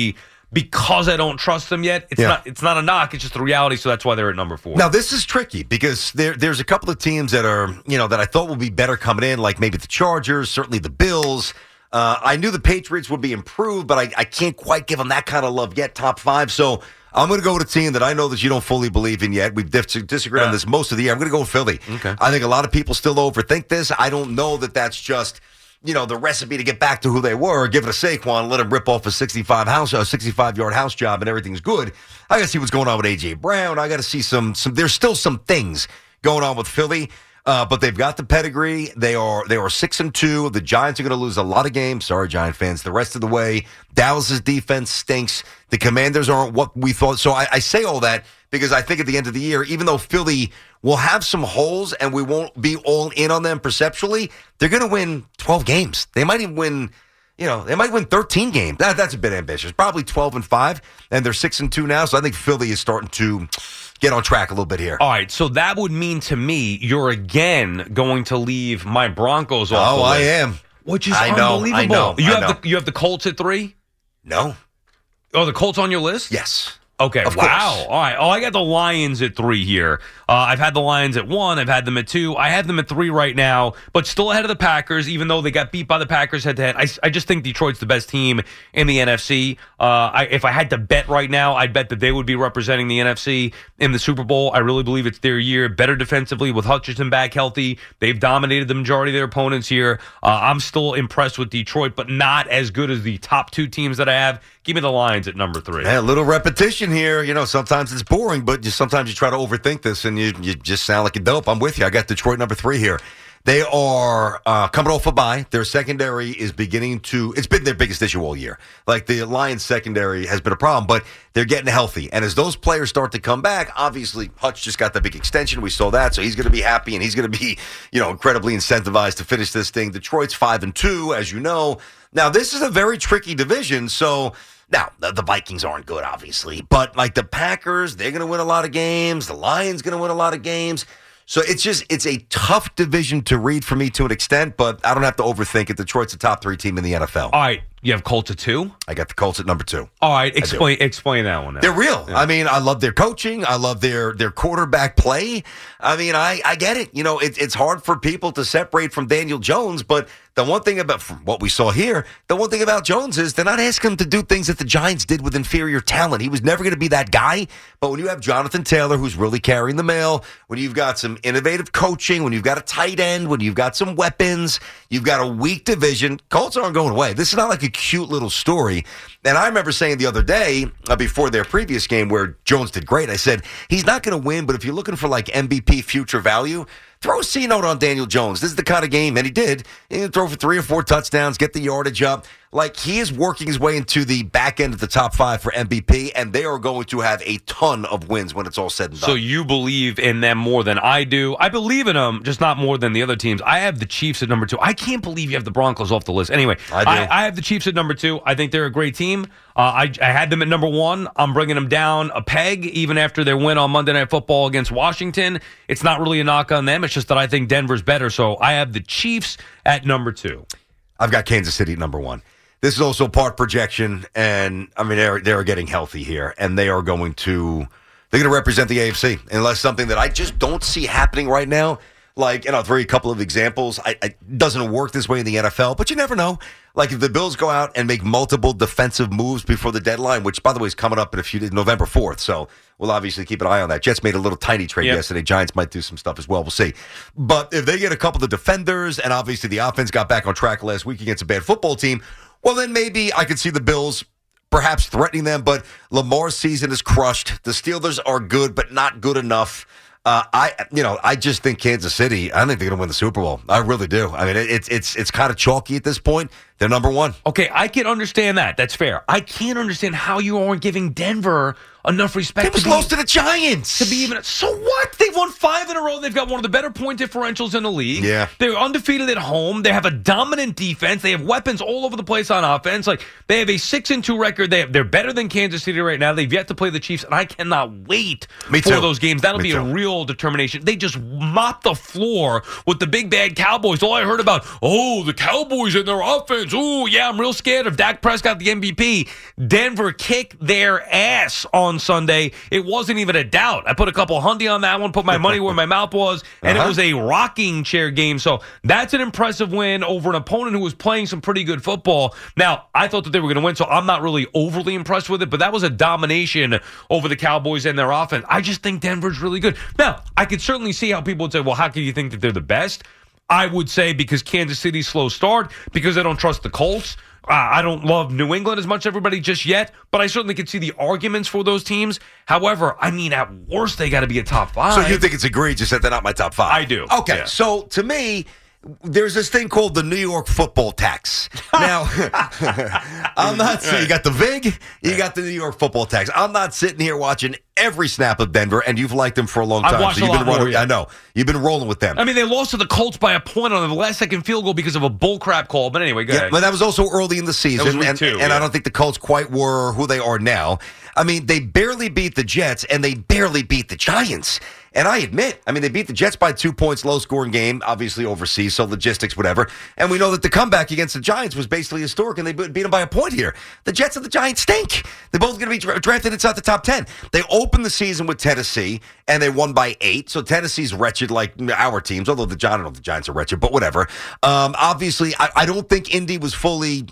because I don't trust them yet. It's Yeah. not it's not a knock. It's just the reality. So that's why they're at number four. Now, this is tricky because there, there's a couple of teams that are, you know, that I thought would be better coming in, like maybe the Chargers, certainly the Bills. Uh, I knew the Patriots would be improved, but I, I can't quite give them that kind of love yet, top five. So I'm going to go with a team that I know that you don't fully believe in yet. We've dis- disagreed Yeah. on this most of the year. I'm going to go with Philly. Okay. I think a lot of people still overthink this. I don't know that that's just, you know, the recipe to get back to who they were. Give it a Saquon, let him rip off a sixty-five house, a sixty-five-yard house job, and everything's good. I got to see what's going on with A J Brown. I got to see some, some. There's still some things going on with Philly, uh, but they've got the pedigree. They are they are six and two. The Giants are going to lose a lot of games. Sorry, Giant fans. The rest of the way, Dallas's defense stinks. The Commanders aren't what we thought. So I, I say all that because I think at the end of the year, even though Philly will have some holes and we won't be all in on them perceptually, they're going to win twelve games. They might even win, you know, they might win thirteen games. That, that's a bit ambitious. Probably twelve and five, and they're six and two now. So I think Philly is starting to get on track a little bit here. All right, so that would mean to me you're again going to leave my Broncos off Oh, the I list. am. Which is I know, unbelievable. I know, you I have know. the you have the Colts at three? No. Oh, the Colts on your list? Yes. Okay, Of wow. course. All right. Oh, I got the Lions at three here. Uh, I've had the Lions at one. I've had them at two. I have them at three right now, but still ahead of the Packers, even though they got beat by the Packers head-to-head. I, I just think Detroit's the best team in the N F C. Uh, I, if I had to bet right now, I'd bet that they would be representing the N F C in the Super Bowl. I really believe it's their year. Better defensively with Hutchinson back healthy. They've dominated the majority of their opponents here. Uh, I'm still impressed with Detroit, but not as good as the top two teams that I have. Give me the Lions at number three. Yeah, a little repetition here. You know, sometimes it's boring, but just sometimes you try to overthink this and you, you just sound like a dope. I'm with you. I got Detroit number three here. They are uh, coming off a bye. Their secondary is beginning to, it's been their biggest issue all year. Like the Lions secondary has been a problem, but they're getting healthy. And as those players start to come back, obviously Hutch just got the big extension. We saw that. So he's going to be happy and he's going to be, you know, incredibly incentivized to finish this thing. Detroit's five and two, as you know. Now, this is a very tricky division. So now the, the Vikings aren't good, obviously, but like the Packers, they're going to win a lot of games. The Lions going to win a lot of games. So it's just, it's a tough division to read for me to an extent, but I don't have to overthink it. Detroit's a top three team in the N F L. All right. You have Colts at two? I got the Colts at number two. All right. Explain explain that one now. They're real. Yeah. I mean, I love their coaching. I love their their quarterback play. I mean, I, I get it. You know, it, it's hard for people to separate from Daniel Jones, but the one thing about from what we saw here, the one thing about Jones is they're not asking him to do things that the Giants did with inferior talent. He was never going to be that guy. But when you have Jonathan Taylor, who's really carrying the mail, when you've got some innovative coaching, when you've got a tight end, when you've got some weapons, you've got a weak division, Colts aren't going away. This is not like a cute little story. And I remember saying the other day, uh, before their previous game where Jones did great, I said, he's not going to win, but if you're looking for like M V P future value, throw a C note on Daniel Jones. This is the kind of game, and he did. He can throw for three or four touchdowns, get the yardage up. Like, he is working his way into the back end of the top five for M V P, and they are going to have a ton of wins when it's all said and done. So you believe in them more than I do. I believe in them, just not more than the other teams. I have the Chiefs at number two. I can't believe you have the Broncos off the list. Anyway, I do. I, I have the Chiefs at number two. I think they're a great team. Uh, I, I had them at number one. I'm bringing them down a peg, even after their win on Monday Night Football against Washington. It's not really a knock on them. It's just that I think Denver's better. So I have the Chiefs at number two. I've got Kansas City at number one. This is also part projection, and I mean they're they're getting healthy here, and they are going to they're going to represent the A F C unless something that I just don't see happening right now. Like, and I'll throw you a couple of examples. I, it doesn't work this way in the N F L, but you never know. Like if the Bills go out and make multiple defensive moves before the deadline, which by the way is coming up in a few days, November fourth. So we'll obviously keep an eye on that. Jets made a little tiny trade Yep. yesterday. Giants might do some stuff as well. We'll see. But if they get a couple of defenders, and obviously the offense got back on track last week against a bad football team, well then maybe I could see the Bills perhaps threatening them. But Lamar's season is crushed. The Steelers are good, but not good enough. Uh, I, you know, I just think Kansas City, I think they're going to win the Super Bowl. I really do. I mean, it, it's it's it's kind of chalky at this point. They're number one. Okay, I can understand that. That's fair. I can't understand how you aren't giving Denver enough respect. They was to be, lost to the Giants. To be even so what? They've won five in a row. They've got one of the better point differentials in the league. Yeah. They're undefeated at home. They have a dominant defense. They have weapons all over the place on offense. Like they have a six and two record. They have, they're better than Kansas City right now. They've yet to play the Chiefs, and I cannot wait Me for too. those games. That'll Me be too. a real determination. They just mopped the floor with the big bad Cowboys. All I heard about, oh, the Cowboys and their offense. Oh, yeah, I'm real scared of Dak Prescott, the M V P. Denver kicked their ass on Sunday. It wasn't even a doubt. I put a couple hundy on that one, put my money where my mouth was, and Uh-huh. it was a rocking chair game. So that's an impressive win over an opponent who was playing some pretty good football. Now, I thought that they were going to win, so I'm not really overly impressed with it, but that was a domination over the Cowboys and their offense. I just think Denver's really good. Now, I could certainly see how people would say, well, how can you think that they're the best? I would say because Kansas City's slow start, because I don't trust the Colts. Uh, I don't love New England as much as everybody just yet, but I certainly could see the arguments for those teams. However, I mean, at worst, they got to be a top five. So you think it's egregious that they're not my top five? I do. Okay, Yeah. so to me, there's this thing called the New York football tax. Now, I'm not saying you got the Vig, you got the New York football tax. I'm not sitting here watching every snap of Denver, and you've liked them for a long I've time. watched so a you've lot been rolling, more, yeah. I know. You've been rolling with them. I mean, they lost to the Colts by a point on the last second field goal because of a bullcrap call. But anyway, go Yeah, ahead. but that was also early in the season, That was week and, two, and yeah. I don't think the Colts quite were who they are now. I mean, they barely beat the Jets, and they barely beat the Giants. And I admit, I mean, they beat the Jets by two points, low-scoring game, obviously overseas, so logistics, whatever. And we know that the comeback against the Giants was basically historic, and they beat them by a point here. The Jets and the Giants stink. They're both going to be dra- drafted inside the top ten. They opened the season with Tennessee, and they won by eight. So Tennessee's wretched like our teams, although the, I don't know if the Giants are wretched, but whatever. Um, obviously, I, I don't think Indy was fully...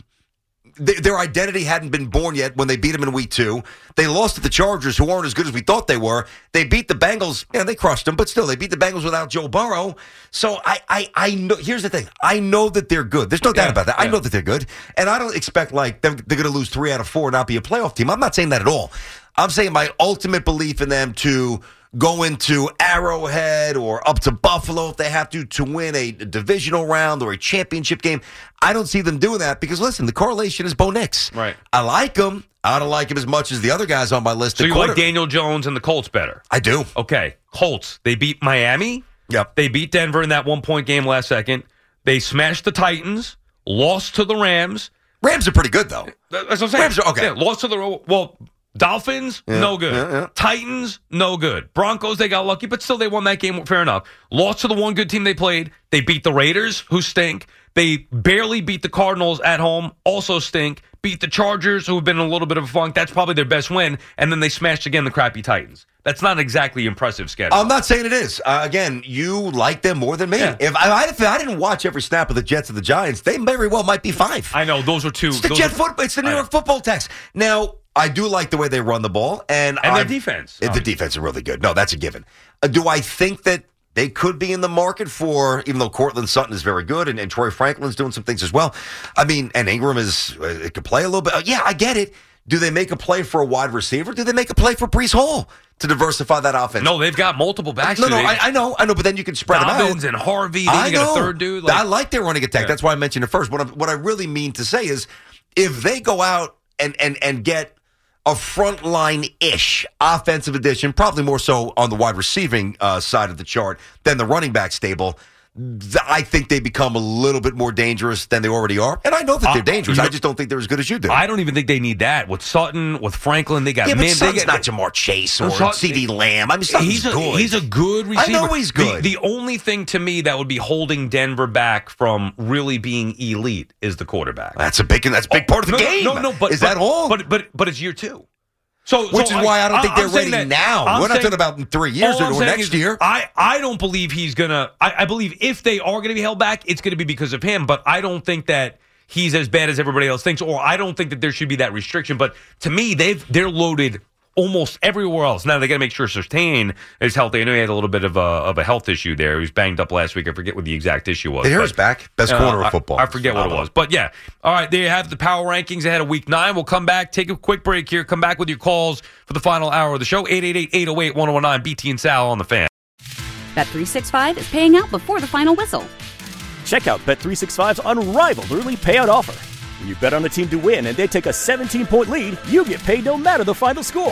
Their identity hadn't been born yet when they beat them in week two. They lost to the Chargers, who weren't as good as we thought they were. They beat the Bengals. Yeah, they crushed them, but still, they beat the Bengals without Joe Burrow. So I, I, I know. Here's the thing: I know that they're good. There's no doubt Yeah, about that. yeah. I know that they're good, and I don't expect like them, they're going to lose three out of four and not be a playoff team. I'm not saying that at all. I'm saying my ultimate belief in them to go into Arrowhead or up to Buffalo if they have to to win a divisional round or a championship game. I don't see them doing that because, listen, the correlation is Bo Nix. Right. I like him. I don't like him as much as the other guys on my list. So The you quarter- like Daniel Jones and the Colts better? I do. Okay. Colts, they beat Miami. Yep. They beat Denver in that one-point game last second. They smashed the Titans, lost to the Rams. Rams are pretty good, though. That's what I'm saying. Rams are- okay. Yeah, lost to the well, Dolphins, Yeah, no good. yeah, yeah. Titans, no good. Broncos, they got lucky, but still they won that game. Fair enough. Lost to the one good team they played. They beat the Raiders, who stink. They barely beat the Cardinals at home, also stink. Beat the Chargers, who have been in a little bit of a funk. That's probably their best win. And then they smashed again the crappy Titans. That's not exactly impressive schedule. I'm not saying it is. Uh, again, you like them more than me. Yeah. If, I, if I didn't watch every snap of the Jets and the Giants, they very well might be five. I know those are two. It's the those Jet are- football. It's the New I York know. football tax. Now, I do like the way they run the ball, and And their I- defense. The Oh. defense is really good. No, that's a given. Uh, do I think that they could be in the market for, even though Cortland Sutton is very good and, and Troy Franklin's doing some things as well? I mean, and Ingram is uh, it could play a little bit. Uh, yeah, I get it. Do they make a play for a wide receiver? Do they make a play for Brees Hall to diversify that offense? No, they've got multiple backs. No, too. no, They- I, I know, I know, but then you can spread Dobbins them out. and Harvey. Then I you got know. a third dude. Like, I like their running attack. Yeah. That's why I mentioned it first. What I, what I really mean to say is, if they go out and and and get a frontline-ish offensive addition, probably more so on the wide receiving uh, side of the chart than the running back stable, th- I think they become a little bit more dangerous than they already are. And I know that they're Uh, dangerous. you know- I just don't think they're as good as you do. I don't even think they need that. With Sutton, with Franklin, they got yeah, but man. Sutton's they got, not Jamar Chase or No, Sutton- C D Lamb. I mean, Sutton's he's a, good. He's a good receiver. I know he's good. The, the only thing to me that would be holding Denver back from really being elite is the quarterback. That's a big, that's a big part of the no, game. No, no, but is but, that all? But but but it's year two. So, Which so is why I don't think I'm they're ready saying that- now. I'm We're not saying- talking about in three years all I'm or saying next is year. I, I don't believe he's gonna. I, I believe if they are gonna be held back, it's gonna be because of him. But I don't think that he's as bad as everybody else thinks, or I don't think that there should be that restriction. But to me, they've they're loaded almost everywhere else. Now they got to make sure Surtain is healthy. I know he had a little bit of a of a health issue there. He was banged up last week. I forget what the exact issue was. They hear but- his back. Best uh, corner I- of football. I forget what it was. But yeah. All right, there you have the power rankings ahead of week nine. We'll come back, take a quick break here, come back with your calls for the final hour of the show. eight eight eight, eight oh eight, one oh nine, B T and Sal on the Fan. Bet three sixty-five is paying out before the final whistle. Check out Bet three sixty-five's unrivaled early payout offer. When you bet on a team to win and they take a seventeen-point lead, you get paid no matter the final score.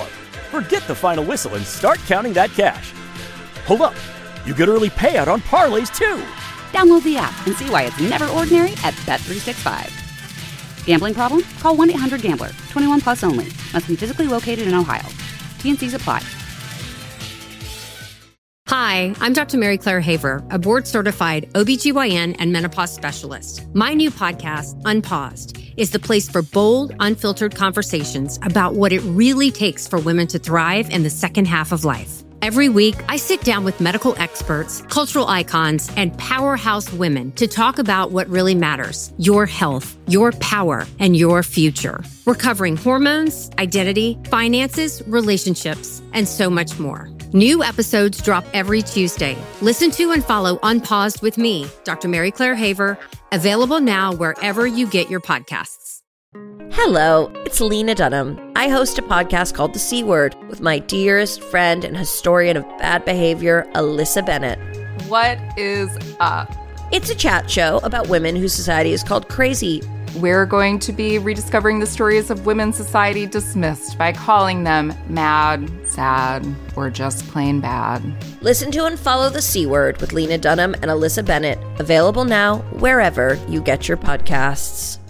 Forget the final whistle and start counting that cash. Hold up. You get early payout on parlays, too. Download the app and see why it's never ordinary at Bet three sixty-five. Gambling problem? Call one eight hundred gambler. twenty-one plus only. Must be physically located in Ohio. T N Cs apply. Hi, I'm Doctor Mary Claire Haver, a board-certified O B G Y N and menopause specialist. My new podcast, Unpaused, is the place for bold, unfiltered conversations about what it really takes for women to thrive in the second half of life. Every week, I sit down with medical experts, cultural icons, and powerhouse women to talk about what really matters: your health, your power, and your future. We're covering hormones, identity, finances, relationships, and so much more. New episodes drop every Tuesday. Listen to and follow Unpaused with me, Doctor Mary Claire Haver, available now wherever you get your podcasts. Hello, it's Lena Dunham. I host a podcast called The C Word with my dearest friend and historian of bad behavior, Alyssa Bennett. What is up? It's a chat show about women whose society is called crazy. We're going to be rediscovering the stories of women society dismissed by calling them mad, sad, or just plain bad. Listen to and follow The C Word with Lena Dunham and Alyssa Bennett, available now wherever you get your podcasts.